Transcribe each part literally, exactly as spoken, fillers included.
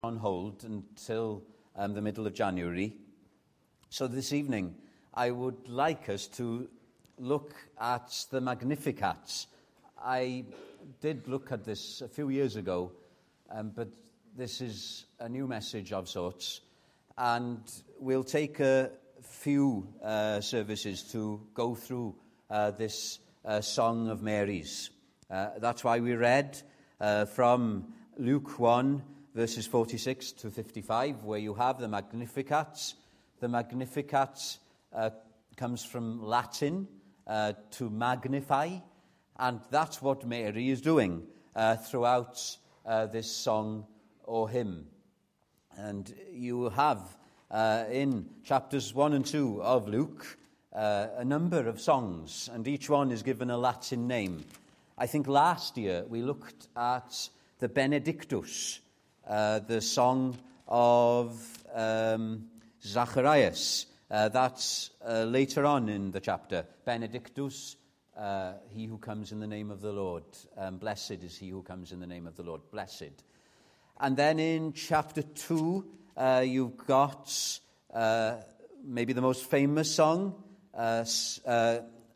on hold until um, the middle of January. So this evening, I would like us to look at the Magnificat. I did look at this a few years ago, um, but this is a new message of sorts, and we'll take a few uh, services to go through uh, this uh, Song of Mary's. Uh, that's why we read uh, from Luke one, verses forty-six to fifty-five, where you have the Magnificat. The Magnificat uh, comes from Latin, uh, to magnify, and that's what Mary is doing uh, throughout uh, this song or hymn. And you have uh, in chapters one and two of Luke uh, a number of songs, and each one is given a Latin name. I think last year we looked at the Benedictus, uh, the song of um, Zacharias. Uh, that's uh, later on in the chapter. Benedictus, uh, he who comes in the name of the Lord. Um, blessed is he who comes in the name of the Lord. Blessed. And then in chapter two, uh, you've got uh, maybe the most famous song, uh, uh,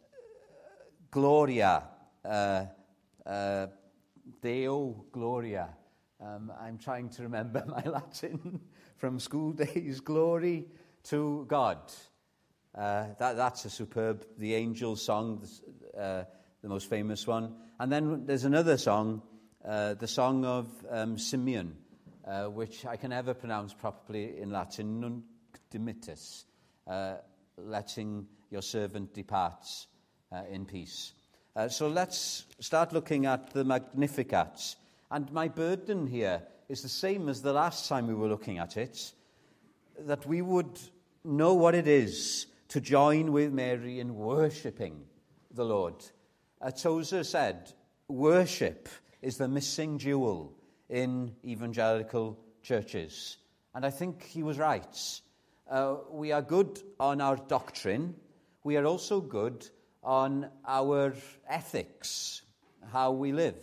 Gloria, uh, uh, Deo Gloria. Um, I'm trying to remember my Latin from school days. Glory to God. Uh, that, that's a superb, the angel song, uh, the most famous one. And then there's another song, uh, the song of um, Simeon, uh, which I can never pronounce properly in Latin, Nunc dimittis, uh, letting your servant depart uh, in peace. Uh, so let's start looking at the Magnificat. And my burden here is the same as the last time we were looking at it, that we would know what it is to join with Mary in worshipping the Lord. Uh, Tozer said, worship is the missing jewel in evangelical churches. And I think he was right. Uh, we are good on our doctrine. We are also good on our ethics, how we live.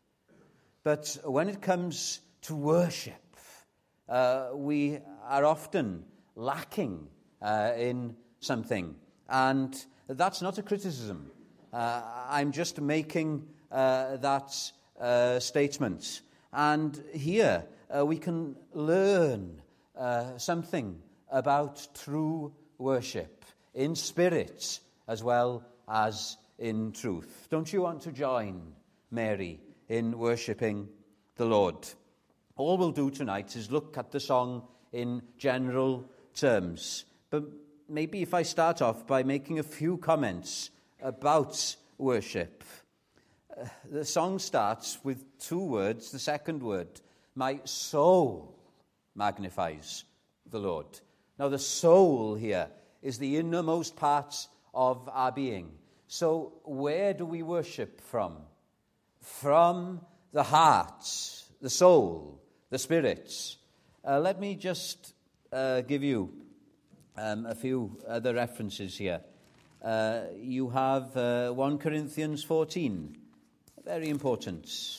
But when it comes to worship, uh, we are often lacking uh, in something. And that's not a criticism. Uh, I'm just making uh, that uh, statement. And here uh, we can learn uh, something about true worship, in spirit as well as in truth. Don't you want to join Mary in worshipping the Lord? All we'll do tonight is look at the song in general terms. But maybe if I start off by making a few comments about worship. Uh, the song starts with two words. The second word, my soul magnifies the Lord. Now the soul here is the innermost part of our being. So where do we worship from? From the heart, the soul, the spirit. Uh, let me just uh, give you um, a few other references here. Uh, you have uh, First Corinthians fourteen, very important.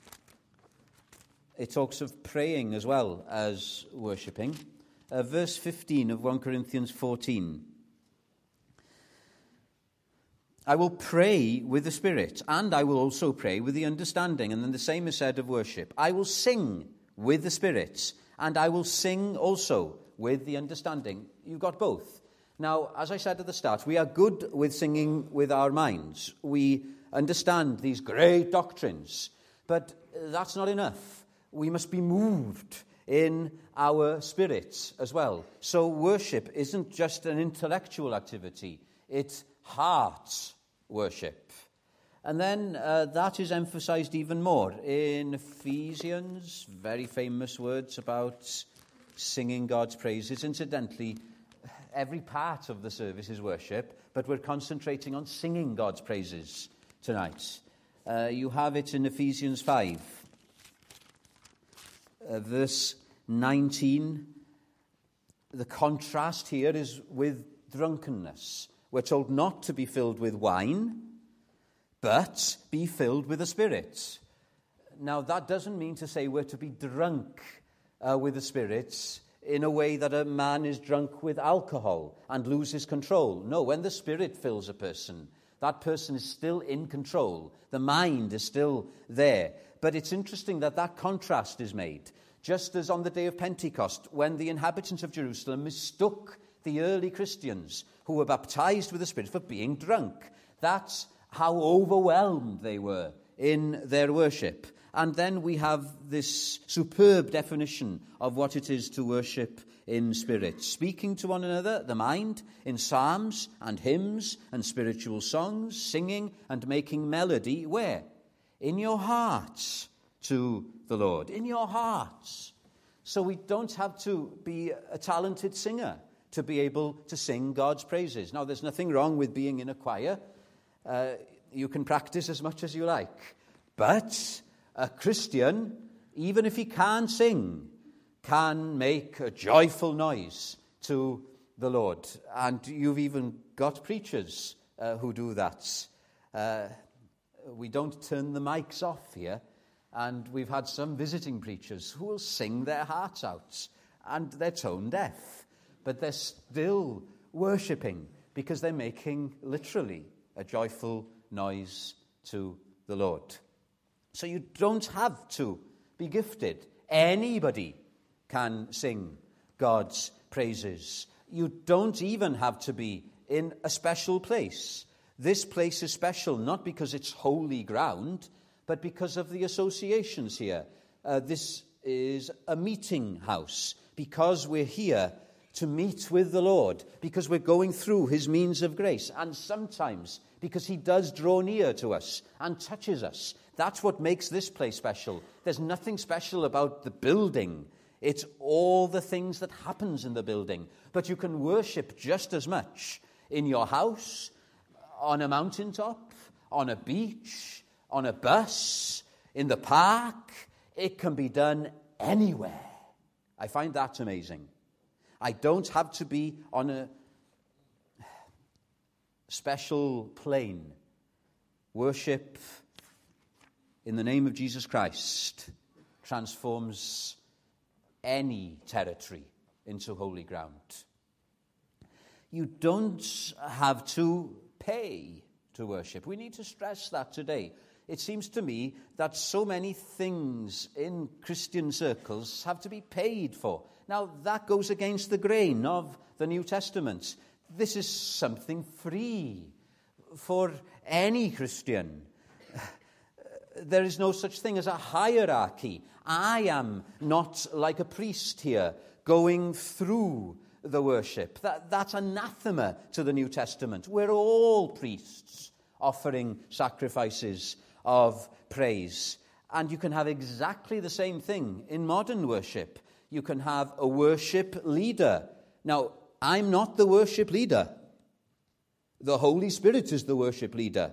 It talks of praying as well as worshipping. Uh, verse fifteen of First Corinthians fourteen. I will pray with the Spirit, and I will also pray with the understanding. And then the same is said of worship. I will sing with the Spirit, and I will sing also with the understanding. You've got both. Now, as I said at the start, we are good with singing with our minds. We understand these great doctrines, but that's not enough. We must be moved in our spirits as well. So worship isn't just an intellectual activity. It's heart worship. And then uh, that is emphasized even more in Ephesians, very famous words about singing God's praises. Incidentally, every part of the service is worship, but we're concentrating on singing God's praises tonight. Uh, you have it in Ephesians five, uh, verse nineteen. The contrast here is with drunkenness. We're told not to be filled with wine, but be filled with the Spirit. Now, that doesn't mean to say we're to be drunk uh, with the spirits in a way that a man is drunk with alcohol and loses control. No, when the Spirit fills a person, that person is still in control. The mind is still there. But it's interesting that that contrast is made. Just as on the day of Pentecost, when the inhabitants of Jerusalem mistook the early Christians who were baptized with the Spirit for being drunk. That's how overwhelmed they were in their worship. And then we have this superb definition of what it is to worship in spirit. Speaking to one another, the mind, in psalms and hymns and spiritual songs, singing and making melody. Where? In your hearts to the Lord. In your hearts. So we don't have to be a talented singer to be able to sing God's praises. Now, there's nothing wrong with being in a choir. Uh, you can practice as much as you like. But a Christian, even if he can't sing, can make a joyful noise to the Lord. And you've even got preachers uh, who do that. Uh, we don't turn the mics off here. And we've had some visiting preachers who will sing their hearts out. And they're tone deaf. But they're still worshipping because they're making, literally, a joyful noise to the Lord. So you don't have to be gifted. Anybody can sing God's praises. You don't even have to be in a special place. This place is special not because it's holy ground, but because of the associations here. Uh, this is a meeting house because we're here to meet with the Lord, because we're going through his means of grace, and sometimes because he does draw near to us and touches us. That's what makes this place special. There's nothing special about the building. It's all the things that happens in the building. But you can worship just as much in your house, on a mountaintop, on a beach, on a bus, in the park. It can be done anywhere. I find that amazing. I don't have to be on a special plane. Worship in the name of Jesus Christ transforms any territory into holy ground. You don't have to pay to worship. We need to stress that today. It seems to me that so many things in Christian circles have to be paid for. Now, that goes against the grain of the New Testament. This is something free for any Christian. There is no such thing as a hierarchy. I am not like a priest here going through the worship. That, that's anathema to the New Testament. We're all priests offering sacrifices of praise. And you can have exactly the same thing in modern worship. You can have a worship leader. Now, I'm not the worship leader. The Holy Spirit is the worship leader.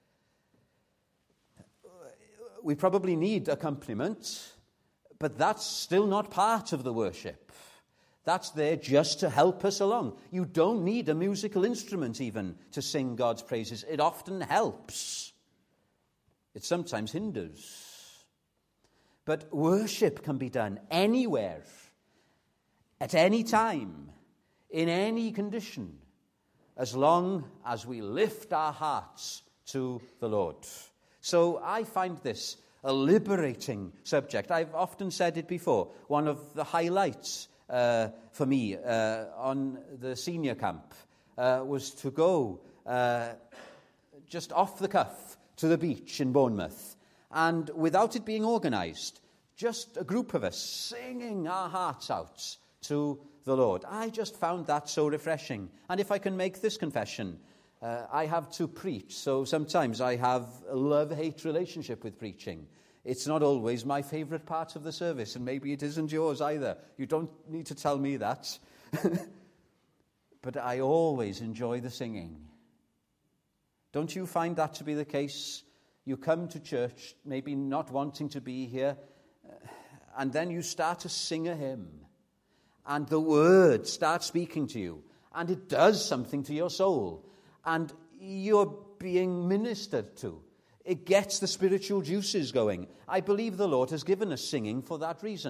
We probably need accompaniment, but that's still not part of the worship. That's there just to help us along. You don't need a musical instrument even to sing God's praises. It often helps. It sometimes hinders. But worship can be done anywhere, at any time, in any condition, as long as we lift our hearts to the Lord. So I find this a liberating subject. I've often said it before. One of the highlights uh, for me uh, on the senior camp uh, was to go uh, just off the cuff to the beach in Bournemouth. And without it being organised, just a group of us singing our hearts out to the Lord. I just found that so refreshing. And if I can make this confession, uh, I have to preach, so sometimes I have a love-hate relationship with preaching. It's not always my favourite part of the service, and maybe it isn't yours either. You don't need to tell me that. But I always enjoy the singing. Don't you find that to be the case? You come to church, maybe not wanting to be here, and then you start to sing a hymn, and the word starts speaking to you, and it does something to your soul, and you're being ministered to. It gets the spiritual juices going. I believe the Lord has given us singing for that reason.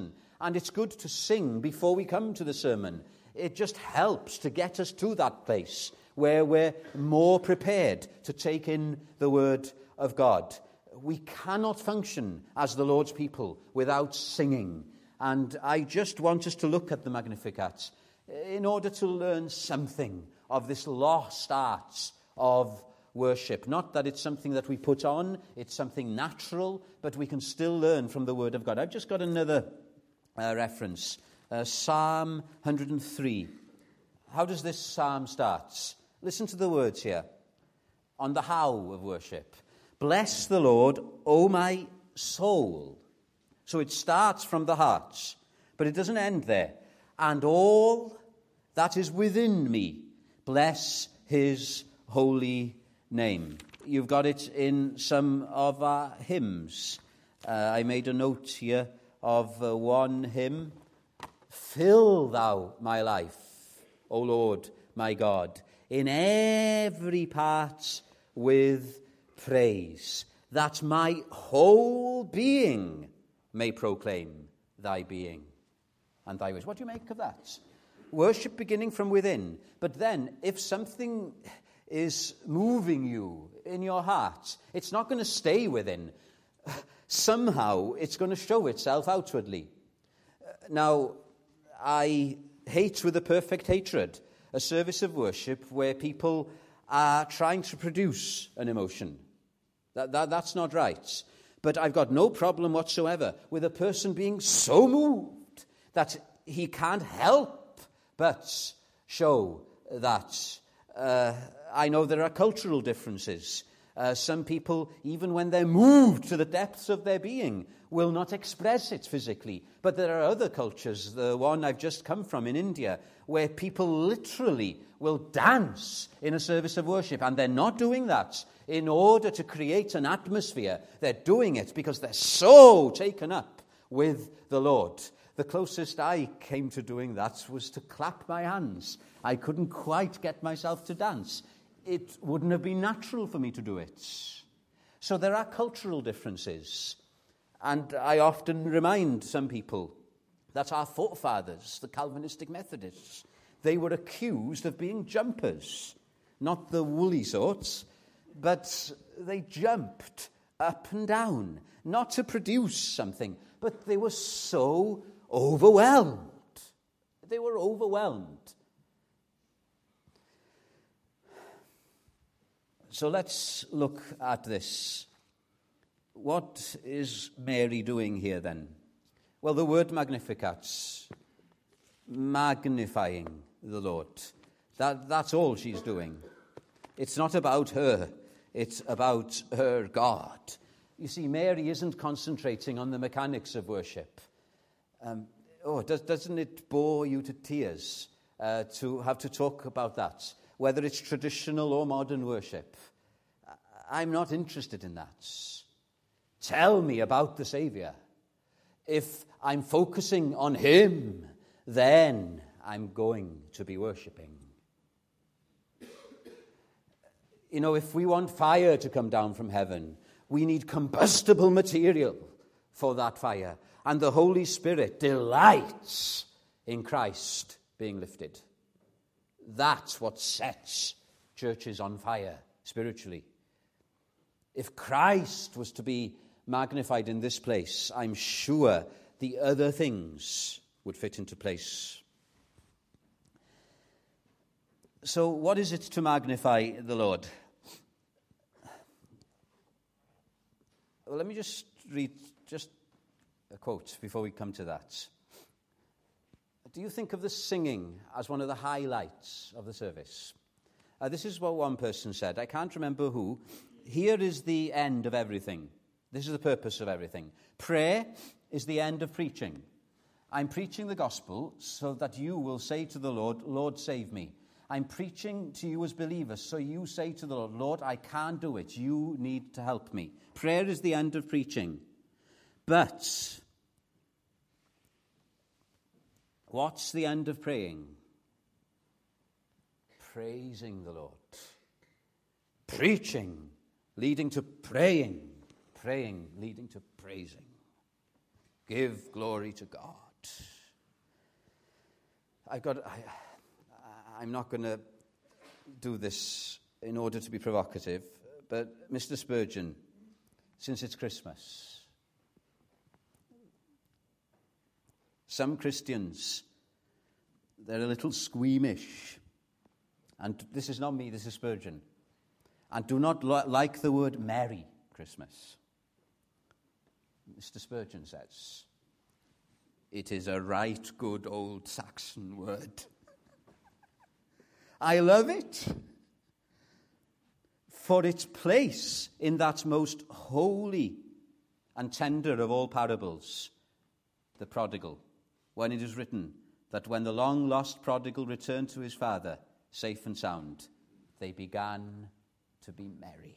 And it's good to sing before we come to the sermon. It just helps to get us to that place where we're more prepared to take in the word of God. We cannot function as the Lord's people without singing. And I just want us to look at the Magnificat in order to learn something of this lost art of worship. Not that it's something that we put on, it's something natural, but we can still learn from the Word of God. I've just got another uh, reference. Uh, Psalm one hundred three. How does this psalm start? Listen to the words here. On the how of worship. Bless the Lord, O my soul. So it starts from the heart, but it doesn't end there. And all that is within me, bless his holy name. You've got it in some of our hymns. Uh, I made a note here of uh, one hymn. Fill thou my life, O Lord, my God, in every part with praise, that my whole being may proclaim thy being and thy ways. What do you make of that? Worship beginning from within. But then, if something is moving you in your heart, it's not going to stay within. Somehow, it's going to show itself outwardly. Now, I hate with a perfect hatred a service of worship where people are trying to produce an emotion. That, that, that's not right. But I've got no problem whatsoever with a person being so moved that he can't help but show that. Uh, I know there are cultural differences. Uh, some people, even when they're moved to the depths of their being, will not express it physically. But there are other cultures, the one I've just come from in India, where people literally will dance in a service of worship. And they're not doing that in order to create an atmosphere. They're doing it because they're so taken up with the Lord. The closest I came to doing that was to clap my hands. I couldn't quite get myself to dance. It wouldn't have been natural for me to do it. So there are cultural differences. And I often remind some people that our forefathers, the Calvinistic Methodists, they were accused of being jumpers. Not the woolly sorts, but they jumped up and down, not to produce something, but they were so overwhelmed. They were overwhelmed. So let's look at this. What is Mary doing here then? Well, the word Magnificat, magnifying the Lord. That, that's all she's doing. It's not about her. It's about her God. You see, Mary isn't concentrating on the mechanics of worship. Um, oh, does, doesn't it bore you to tears uh, to have to talk about that? Whether it's traditional or modern worship. I'm not interested in that. Tell me about the Savior. If I'm focusing on him, then I'm going to be worshipping. You know, if we want fire to come down from heaven, we need combustible material for that fire. And the Holy Spirit delights in Christ being lifted. That's what sets churches on fire spiritually. If Christ was to be magnified in this place, I'm sure the other things would fit into place. So what is it to magnify the Lord? Well, let me just read just a quote before we come to that. Do you think of the singing as one of the highlights of the service? Uh, this is what one person said. I can't remember who. Here is the end of everything. This is the purpose of everything. Prayer is the end of preaching. I'm preaching the gospel so that you will say to the Lord, Lord, save me. I'm preaching to you as believers, so you say to the Lord, Lord, I can't do it. You need to help me. Prayer is the end of preaching. But what's the end of praying? Praising the Lord. Preaching leading to praying. Praying leading to praising. Give glory to God. I've got, I, I'm not going to do this in order to be provocative, but Mister Spurgeon, since it's Christmas, some Christians, they're a little squeamish. And this is not me, this is Spurgeon. And do not li- like the word Merry Christmas. Mister Spurgeon says, it is a right good old Saxon word. I love it for its place in that most holy and tender of all parables, the prodigal, when it is written that when the long-lost prodigal returned to his father, safe and sound, they began to be merry.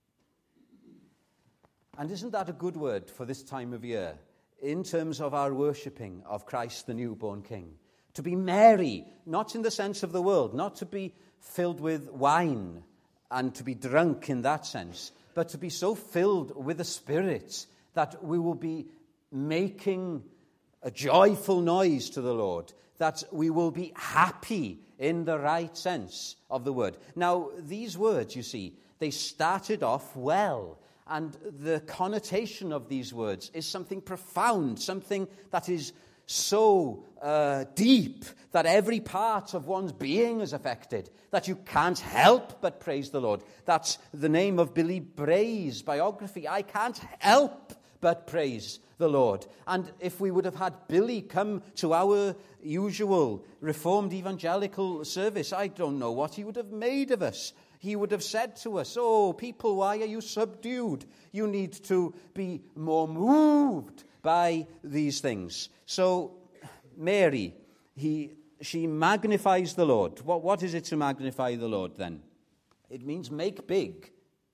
And isn't that a good word for this time of year, in terms of our worshipping of Christ the newborn King? To be merry, not in the sense of the world, not to be filled with wine and to be drunk in that sense, but to be so filled with the Spirit that we will be making a joyful noise to the Lord, that we will be happy in the right sense of the word. Now, these words, you see, they started off well, and the connotation of these words is something profound, something that is so uh, deep that every part of one's being is affected, that you can't help but praise the Lord. That's the name of Billy Bray's biography. I can't help but praise the Lord. And if we would have had Billy come to our usual Reformed evangelical service, I don't know what he would have made of us. He would have said to us, oh, people, why are you subdued? You need to be more moved by these things. So Mary, he, she magnifies the Lord. What, what is it to magnify the Lord then? It means make big.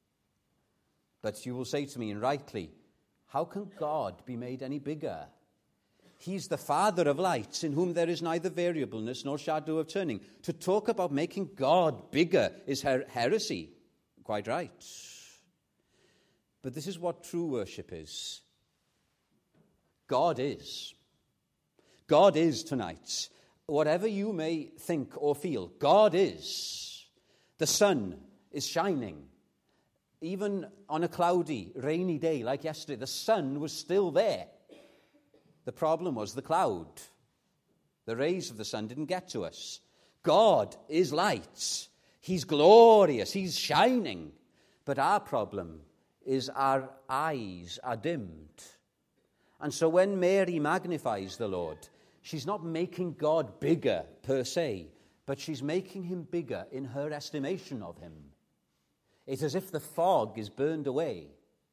But you will say to me, and rightly, how can God be made any bigger? He's the Father of lights, in whom there is neither variableness nor shadow of turning. To talk about making God bigger is her- heresy. Quite right. But this is what true worship is. God is. God is tonight. Whatever you may think or feel, God is. The sun is shining. Even on a cloudy, rainy day like yesterday, the sun was still there. The problem was the cloud. The rays of the sun didn't get to us. God is light. He's glorious. He's shining. But our problem is our eyes are dimmed. And so when Mary magnifies the Lord, she's not making God bigger per se, but she's making him bigger in her estimation of him. It's as if the fog is burned away.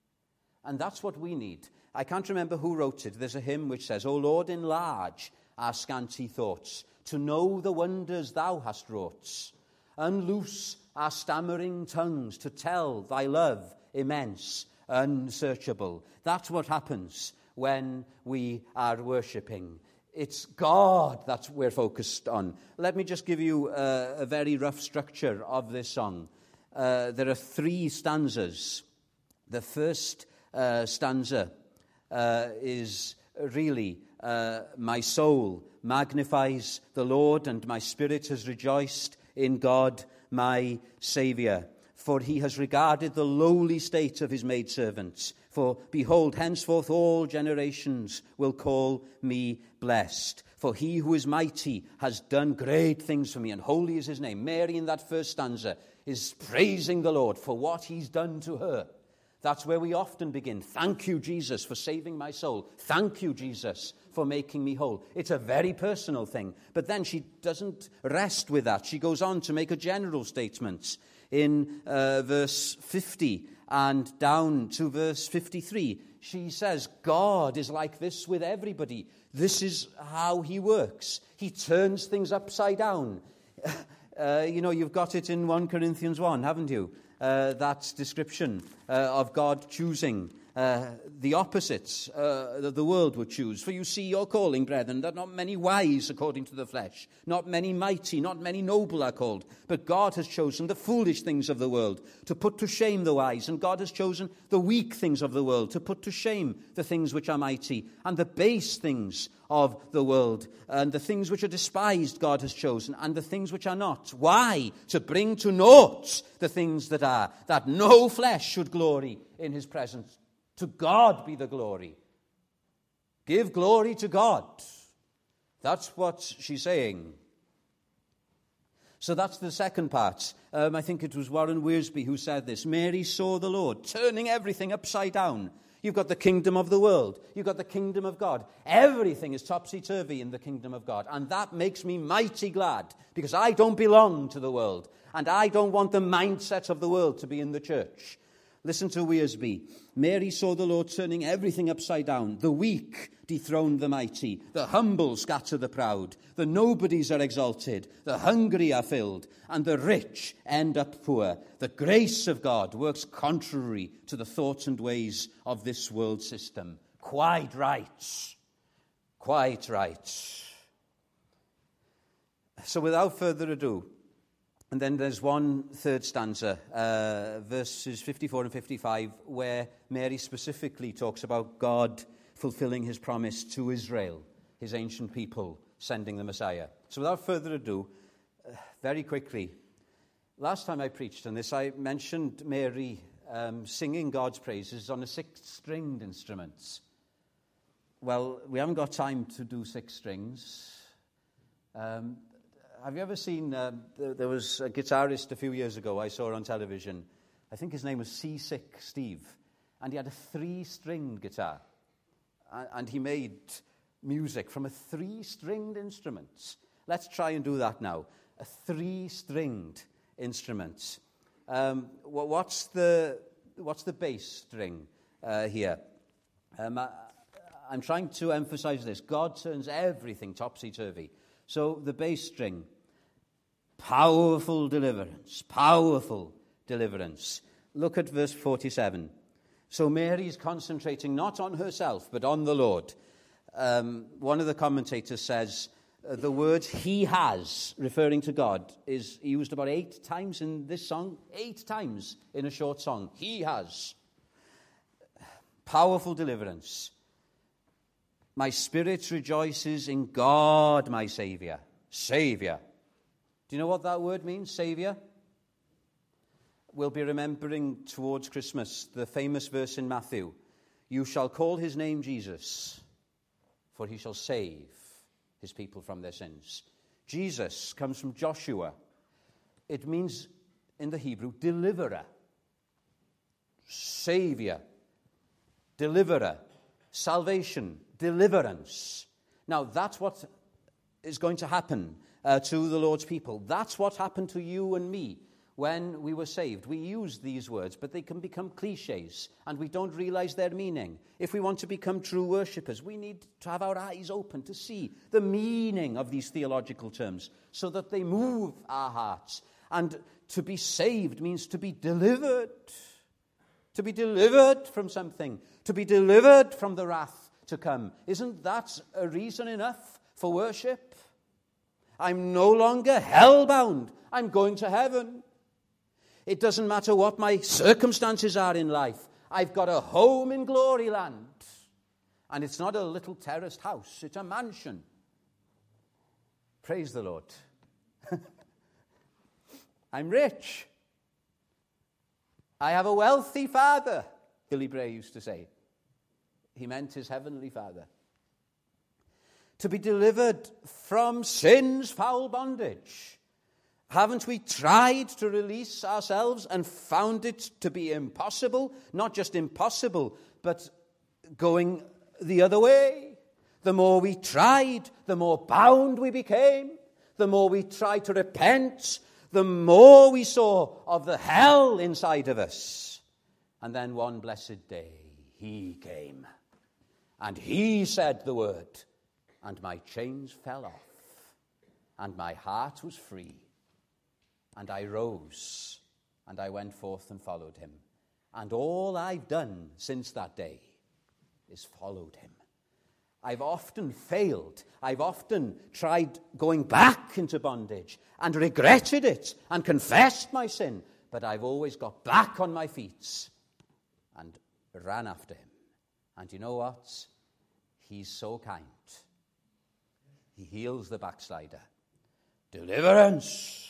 And that's what we need. I can't remember who wrote it. There's a hymn which says, O Lord, enlarge our scanty thoughts, to know the wonders thou hast wrought. Unloose our stammering tongues, to tell thy love immense, unsearchable. That's what happens when we are worshipping. It's God that we're focused on. Let me just give you a, a very rough structure of this song. Uh, there are three stanzas. The first uh, stanza uh, is really, uh, my soul magnifies the Lord, and my spirit has rejoiced in God my Saviour. For he has regarded the lowly state of his maidservants. For behold, henceforth all generations will call me blessed. For he who is mighty has done great things for me, and holy is his name. Mary, in that first stanza, is praising the Lord for what he's done to her. That's where we often begin. Thank you, Jesus, for saving my soul. Thank you, Jesus, for making me whole. It's a very personal thing. But then she doesn't rest with that. She goes on to make a general statement in uh, verse fifty and down to verse fifty-three. She says, God is like this with everybody. This is how he works. He turns things upside down. Uh, you know, you've got it in First Corinthians one, haven't you? Uh, that description uh, of God choosing uh, the opposites uh, that the world would choose. For you see your calling, brethren, that not many wise according to the flesh, not many mighty, not many noble are called. But God has chosen the foolish things of the world to put to shame the wise. And God has chosen the weak things of the world to put to shame the things which are mighty. And the base things of the world, and the things which are despised God has chosen, and the things which are not. Why? To bring to naught the things that are, that no flesh should glory in his presence. To God be the glory. Give glory to God. That's what she's saying. So that's the second part. Um, I think it was Warren Wiersbe who said this. Mary saw the Lord turning everything upside down. You've got the kingdom of the world. You've got the kingdom of God. Everything is topsy-turvy in the kingdom of God. And that makes me mighty glad, because I don't belong to the world. And I don't want the mindset of the world to be in the church. Listen to Wiersbe. Mary saw the Lord turning everything upside down. The weak dethrone the mighty. The humble scatter the proud. The nobodies are exalted. The hungry are filled. And the rich end up poor. The grace of God works contrary to the thoughts and ways of this world system. Quite right. Quite right. So without further ado, and then there's one third stanza, uh, verses fifty-four and fifty-five, where Mary specifically talks about God fulfilling his promise to Israel, his ancient people, sending the Messiah. So without further ado, uh, very quickly, last time I preached on this, I mentioned Mary um, singing God's praises on a six-stringed instrument. Well, we haven't got time to do six strings. Um, Have you ever seen, uh, there was a guitarist a few years ago I saw on television. I think his name was Seasick Steve. And he had a three-stringed guitar. And he made music from a three-stringed instrument. Let's try and do that now. A three-stringed instrument. Um, what's the what's the bass string uh, here? Um, I, I'm trying to emphasize this. God turns everything topsy-turvy. So the bass string, powerful deliverance, powerful deliverance. Look at verse forty-seven. So Mary is concentrating not on herself, but on the Lord. Um, one of the commentators says uh, the word he has, referring to God, is used about eight times in this song. Eight times in a short song. He has. Powerful deliverance. My spirit rejoices in God, my Saviour. Saviour. Do you know what that word means, Saviour? We'll be remembering towards Christmas the famous verse in Matthew. You shall call his name Jesus, for he shall save his people from their sins. Jesus comes from Joshua. It means, in the Hebrew, deliverer. Saviour. Deliverer. Salvation. Deliverance. Now, that's what is going to happen uh, to the Lord's people. That's what happened to you and me when we were saved. We use these words, but they can become cliches, and we don't realize their meaning. If we want to become true worshippers, we need to have our eyes open to see the meaning of these theological terms so that they move our hearts. And to be saved means to be delivered. To be delivered from something. To be delivered from the wrath to come. Isn't that a reason enough for worship? I'm no longer hell-bound. I'm going to heaven. It doesn't matter what my circumstances are in life. I've got a home in glory land. And it's not a little terraced house. It's a mansion. Praise the Lord. I'm rich. I have a wealthy father, Billy Bray used to say. He meant his heavenly Father. To be delivered from sin's foul bondage. Haven't we tried to release ourselves and found it to be impossible? Not just impossible, but going the other way. The more we tried, the more bound we became. The more we tried to repent, the more we saw of the hell inside of us. And then one blessed day, he came. And he said the word, and my chains fell off, and my heart was free, and I rose, and I went forth and followed him. And all I've done since that day is followed him. I've often failed. I've often tried going back into bondage and regretted it and confessed my sin. But I've always got back on my feet and ran after him. And you know what? He's so kind. He heals the backslider. Deliverance.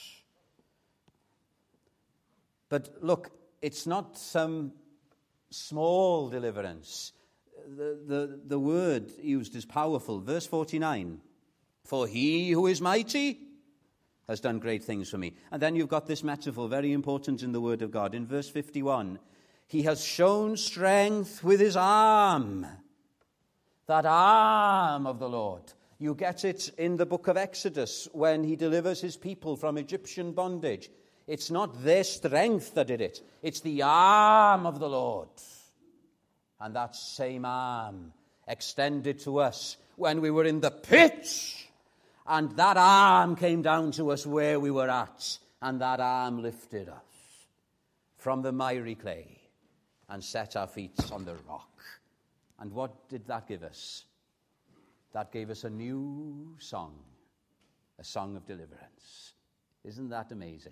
But look, it's not some small deliverance. The, the, the word used is powerful. Verse forty-nine. For he who is mighty has done great things for me. And then you've got this metaphor, very important in the word of God. In verse fifty-one, he has shown strength with his arm. That arm of the Lord. You get it in the book of Exodus when he delivers his people from Egyptian bondage. It's not their strength that did it. It's the arm of the Lord. And that same arm extended to us when we were in the pit. And that arm came down to us where we were at. And that arm lifted us from the miry clay and set our feet on the rock. And what did that give us? That gave us a new song, a song of deliverance. Isn't that amazing?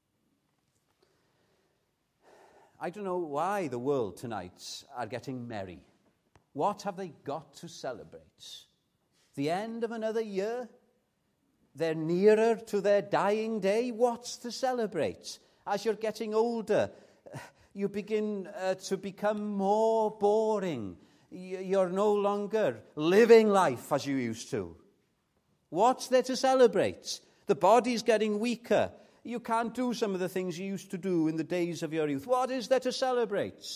I don't know why the world tonight are getting merry. What have they got to celebrate? The end of another year? They're nearer to their dying day? What's to celebrate? As you're getting older, you begin uh, to become more boring. You're no longer living life as you used to. What's there to celebrate? The body's getting weaker. You can't do some of the things you used to do in the days of your youth. What is there to celebrate?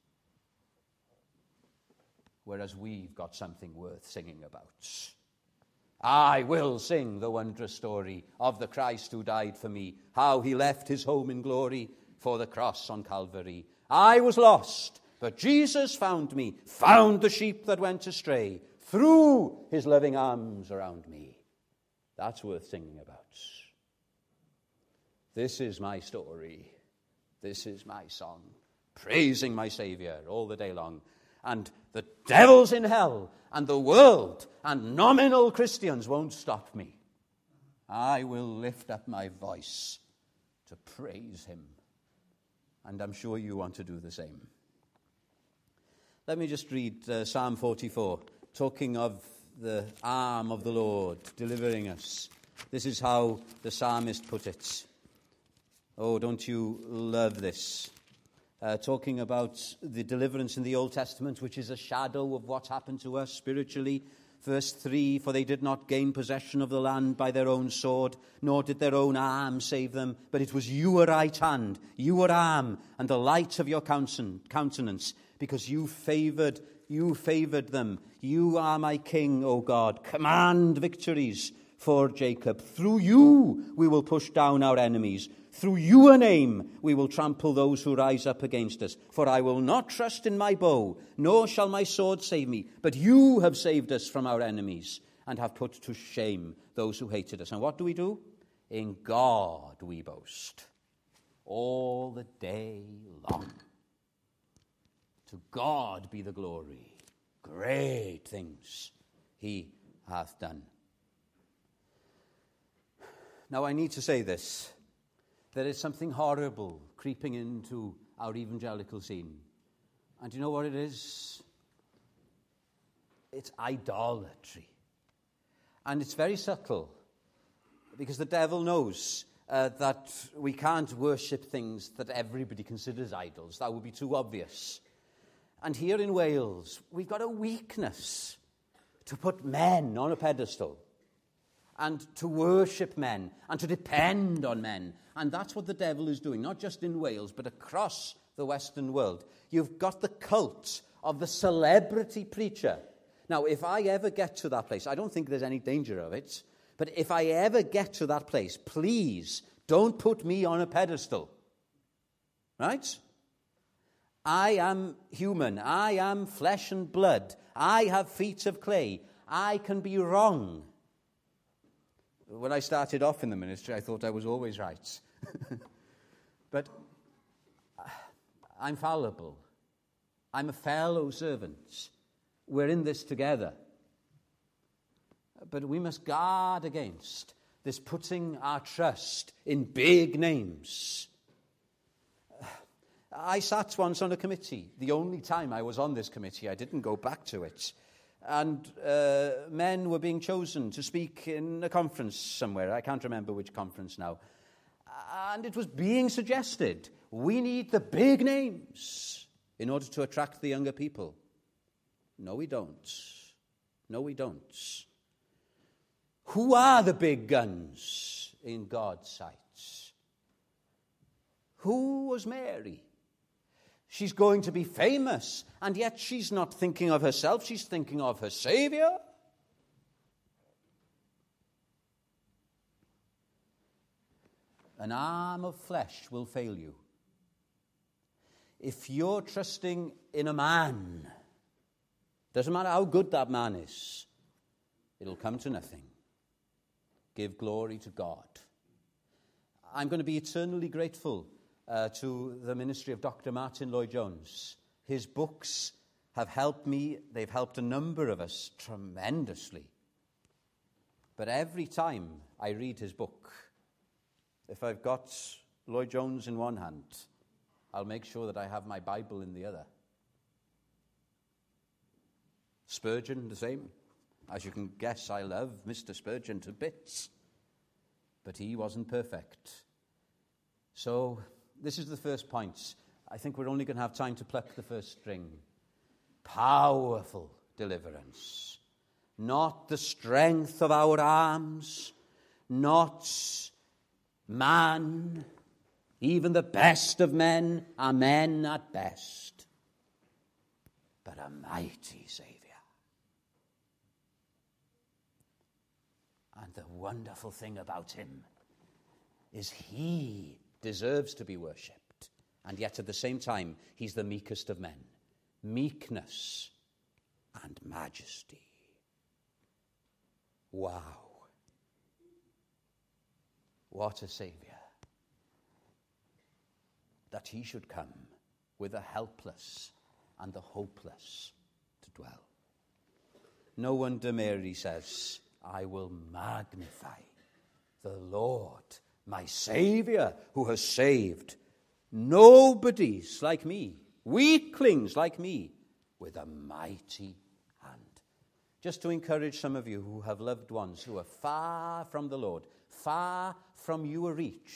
Whereas we've got something worth singing about. I will sing the wondrous story of the Christ who died for me, how he left his home in glory for the cross on Calvary. I was lost, but Jesus found me, found the sheep that went astray, threw his loving arms around me. That's worth singing about. This is my story. This is my song, praising my Savior all the day long. And the devils in hell and the world and nominal Christians won't stop me. I will lift up my voice to praise him. And I'm sure you want to do the same. Let me just read uh, Psalm forty-four, talking of the arm of the Lord delivering us. This is how the psalmist put it. Oh, don't you love this? Uh, talking about the deliverance in the Old Testament, which is a shadow of what happened to us spiritually. Verse three, for they did not gain possession of the land by their own sword, nor did their own arm save them, but it was your right hand, your arm, and the light of your countenance, because you favored, you favored them. You are my king, O God. Command victories for Jacob. Through you we will push down our enemies. Through your name we will trample those who rise up against us. For I will not trust in my bow, nor shall my sword save me. But you have saved us from our enemies and have put to shame those who hated us. And what do we do? In God we boast all the day long. To God be the glory. Great things he hath done. Now I need to say this. There is something horrible creeping into our evangelical scene. And do you know what it is? It's idolatry. And it's very subtle, because the devil knows uh, that we can't worship things that everybody considers idols. That would be too obvious. And here in Wales, we've got a weakness to put men on a pedestal and to worship men and to depend on men. And that's what the devil is doing, not just in Wales, but across the Western world. You've got the cult of the celebrity preacher. Now, if I ever get to that place, I don't think there's any danger of it, but if I ever get to that place, please don't put me on a pedestal. Right? I am human. I am flesh and blood. I have feet of clay. I can be wrong. When I started off in the ministry, I thought I was always right. But I'm fallible. I'm a fellow servant. We're in this together. But we must guard against this putting our trust in big names. I sat once on a committee. The only time I was on this committee, I didn't go back to it. And uh, men were being chosen to speak in a conference somewhere. I can't remember which conference now. And it was being suggested, we need the big names in order to attract the younger people. No, we don't. No, we don't. Who are the big guns in God's sight? Who was Mary? She's going to be famous, and yet she's not thinking of herself, she's thinking of her Savior. An arm of flesh will fail you. If you're trusting in a man, doesn't matter how good that man is, it'll come to nothing. Give glory to God. I'm going to be eternally grateful uh, to the ministry of Doctor Martin Lloyd-Jones. His books have helped me. They've helped a number of us tremendously. But every time I read his book, if I've got Lloyd-Jones in one hand, I'll make sure that I have my Bible in the other. Spurgeon, the same. As you can guess, I love Mister Spurgeon to bits. But he wasn't perfect. So, this is the first point. I think we're only going to have time to pluck the first string. Powerful deliverance. Not the strength of our arms. Not man. Even the best of men are men at best. But a mighty Savior. And the wonderful thing about him is he deserves to be worshipped. And yet at the same time, he's the meekest of men. Meekness and majesty. Wow. What a Savior. That he should come with the helpless and the hopeless to dwell. No wonder Mary says, I will magnify the Lord, my Savior, who has saved nobodies like me, weaklings like me, with a mighty hand. Just to encourage some of you who have loved ones who are far from the Lord, far from your reach.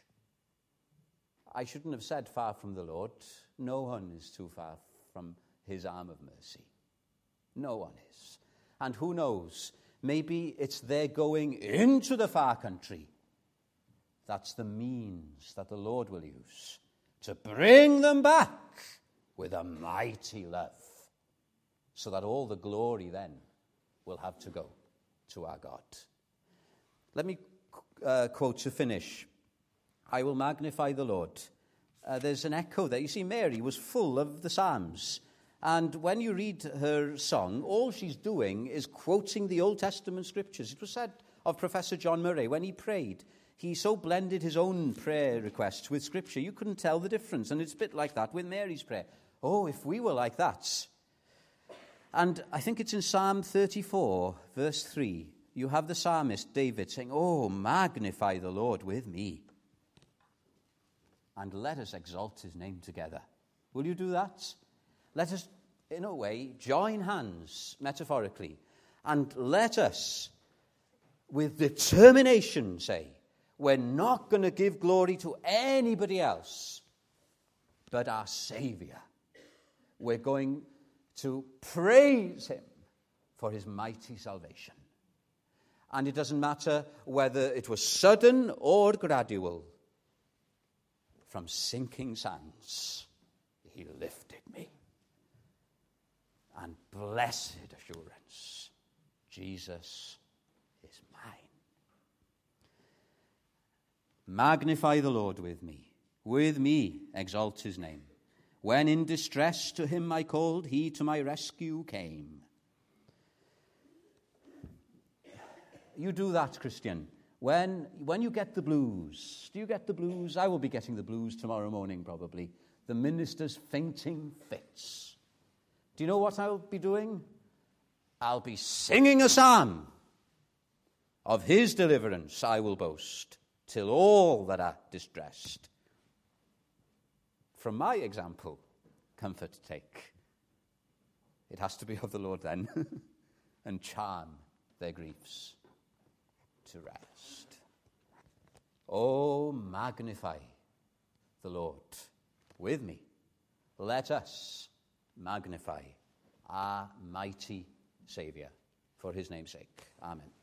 I shouldn't have said far from the Lord. No one is too far from his arm of mercy. No one is. And who knows, maybe it's their going into the far country. That's the means that the Lord will use to bring them back with a mighty love, so that all the glory then will have to go to our God. Let me uh, quote to finish. I will magnify the Lord. Uh, there's an echo there. You see, Mary was full of the Psalms. And when you read her song, all she's doing is quoting the Old Testament scriptures. It was said of Professor John Murray, when he prayed, he so blended his own prayer requests with scripture, you couldn't tell the difference. And it's a bit like that with Mary's prayer. Oh, if we were like that. And I think it's in Psalm thirty-four, verse three. You have the psalmist David saying, oh, magnify the Lord with me. And let us exalt his name together. Will you do that? Let us, in a way, join hands, metaphorically, and let us, with determination, say, we're not going to give glory to anybody else but our Savior. We're going to praise him for his mighty salvation. And it doesn't matter whether it was sudden or gradual. From sinking sands, he lifted me. And blessed assurance, Jesus is mine. Magnify the Lord with me. With me exalt his name. When in distress to him I called, he to my rescue came. You do that, Christian. When, when you get the blues, do you get the blues? I will be getting the blues tomorrow morning, probably. the minister's fainting fits. Do you know what I'll be doing? I'll be singing a psalm. Of his deliverance I will boast, till all that are distressed. From my example, comfort take. It has to be of the Lord then, and charm their griefs to rest. Oh, magnify the Lord with me. Let us magnify our mighty Saviour for his name's sake. Amen.